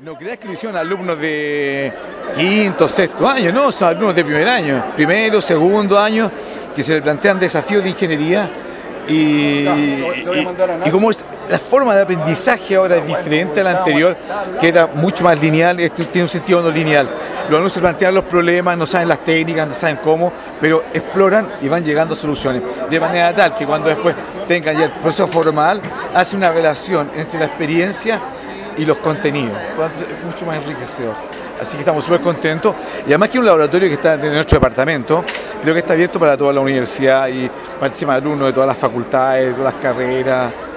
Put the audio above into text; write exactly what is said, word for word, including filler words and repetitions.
No creas que lo hicieron alumnos de quinto, sexto año, no, son alumnos de primer año, primero, segundo año, que se le plantean desafíos de ingeniería y, y, y como es, la forma de aprendizaje ahora es diferente a la anterior, que era mucho más lineal, esto tiene un sentido no lineal. Los alumnos se plantean los problemas, no saben las técnicas, no saben cómo, pero exploran y van llegando a soluciones, de manera tal que cuando después tengan ya el proceso formal, hace una relación entre la experiencia y los contenidos, es mucho más enriquecedor. Así que estamos súper contentos. Y además que es un laboratorio que está en nuestro departamento, creo que está abierto para toda la universidad y participan alumnos de todas las facultades, de todas las carreras.